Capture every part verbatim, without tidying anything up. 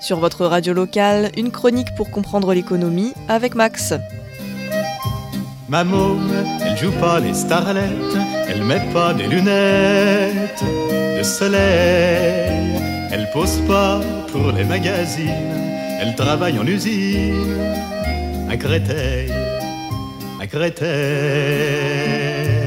Sur votre radio locale, une chronique pour comprendre l'économie avec Max. Ma môme, elle joue pas les starlettes, elle met pas des lunettes de soleil, elle pose pas pour les magazines, elle travaille en usine à Créteil, à Créteil.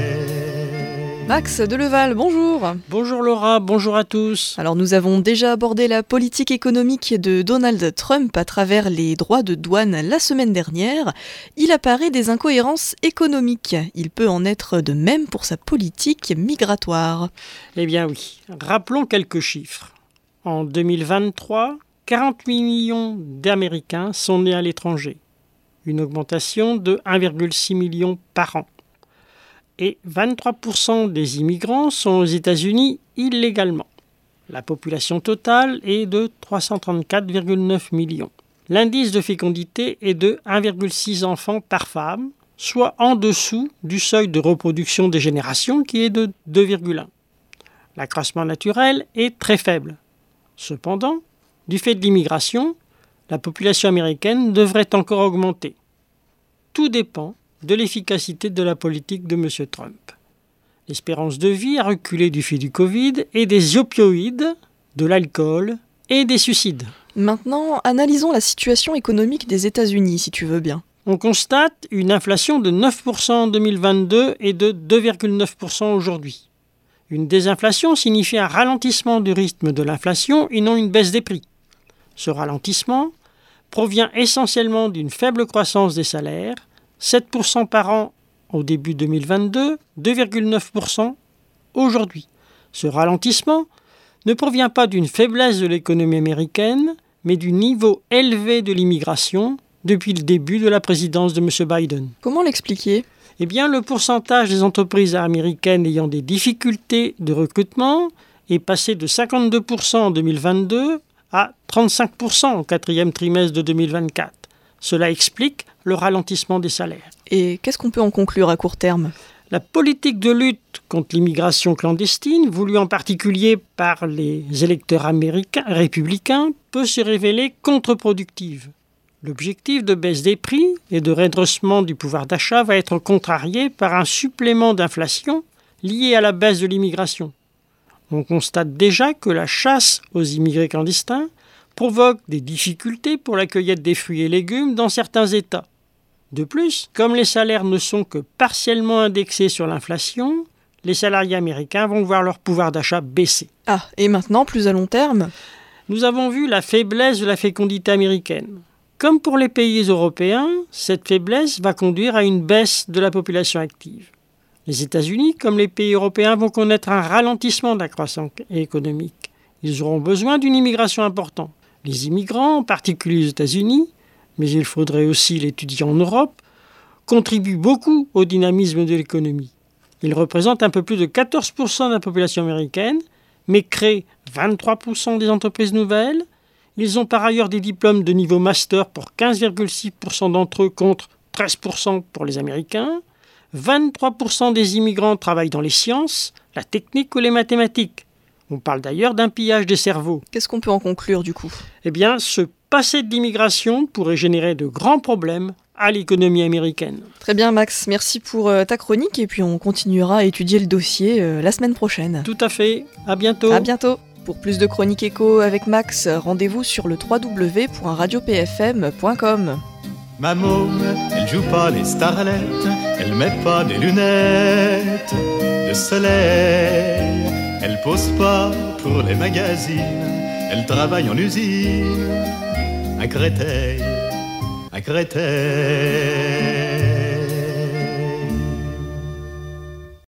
Max Deleval, bonjour. Bonjour Laura, bonjour à tous. Alors nous avons déjà abordé la politique économique de Donald Trump à travers les droits de douane la semaine dernière. Il apparaît des incohérences économiques. Il peut en être de même pour sa politique migratoire. Eh bien oui, rappelons quelques chiffres. En deux mille vingt-trois, quarante-huit millions d'Américains sont nés à l'étranger. Une augmentation de un virgule six million par an. Et vingt-trois pour cent des immigrants sont aux États-Unis illégalement. La population totale est de trois cent trente-quatre virgule neuf millions. L'indice de fécondité est de un virgule six enfants par femme, soit en dessous du seuil de reproduction des générations qui est de deux virgule un. L'accroissement naturel est très faible. Cependant, du fait de l'immigration, la population américaine devrait encore augmenter. Tout dépend de l'efficacité de la politique de M. Trump. L'espérance de vie a reculé du fait du Covid et des opioïdes, de l'alcool et des suicides. Maintenant, analysons la situation économique des États-Unis, si tu veux bien. On constate une inflation de neuf pour cent en deux mille vingt-deux et de deux virgule neuf pour cent aujourd'hui. Une désinflation signifie un ralentissement du rythme de l'inflation et non une baisse des prix. Ce ralentissement provient essentiellement d'une faible croissance des salaires, sept pour cent par an au début deux mille vingt-deux, deux virgule neuf pour cent aujourd'hui. Ce ralentissement ne provient pas d'une faiblesse de l'économie américaine, mais du niveau élevé de l'immigration depuis le début de la présidence de M. Biden. Comment l'expliquer ? Eh bien, le pourcentage des entreprises américaines ayant des difficultés de recrutement est passé de cinquante-deux pour cent en deux mille vingt-deux à trente-cinq pour cent au quatrième trimestre de deux mille vingt-quatre. Cela explique le ralentissement des salaires. Et qu'est-ce qu'on peut en conclure à court terme ? La politique de lutte contre l'immigration clandestine, voulue en particulier par les électeurs américains républicains, peut se révéler contre-productive. L'objectif de baisse des prix et de redressement du pouvoir d'achat va être contrarié par un supplément d'inflation lié à la baisse de l'immigration. On constate déjà que la chasse aux immigrés clandestins provoque des difficultés pour la cueillette des fruits et légumes dans certains États. De plus, comme les salaires ne sont que partiellement indexés sur l'inflation, les salariés américains vont voir leur pouvoir d'achat baisser. Ah, et maintenant, plus à long terme ? Nous avons vu la faiblesse de la fécondité américaine. Comme pour les pays européens, cette faiblesse va conduire à une baisse de la population active. Les États-Unis, comme les pays européens, vont connaître un ralentissement de la croissance économique. Ils auront besoin d'une immigration importante. Les immigrants, en particulier aux États-Unis, mais il faudrait aussi l'étudier en Europe, contribuent beaucoup au dynamisme de l'économie. Ils représentent un peu plus de quatorze pour cent de la population américaine, mais créent vingt-trois pour cent des entreprises nouvelles. Ils ont par ailleurs des diplômes de niveau master pour quinze virgule six pour cent d'entre eux contre treize pour cent pour les Américains. vingt-trois pour cent des immigrants travaillent dans les sciences, la technique ou les mathématiques. On parle d'ailleurs d'un pillage des cerveaux. Qu'est-ce qu'on peut en conclure du coup ? Eh bien, ce passé de l'immigration pourrait générer de grands problèmes à l'économie américaine. Très bien Max, merci pour euh, ta chronique et puis on continuera à étudier le dossier euh, la semaine prochaine. Tout à fait, à bientôt. À bientôt. Pour plus de chroniques éco avec Max, rendez-vous sur le w w w point radio p f m point com. Ma môme, elle joue pas les starlettes, elle met pas des lunettes de soleil, elle pose pas pour les magazines, elle travaille en usine à Créteil, à Créteil.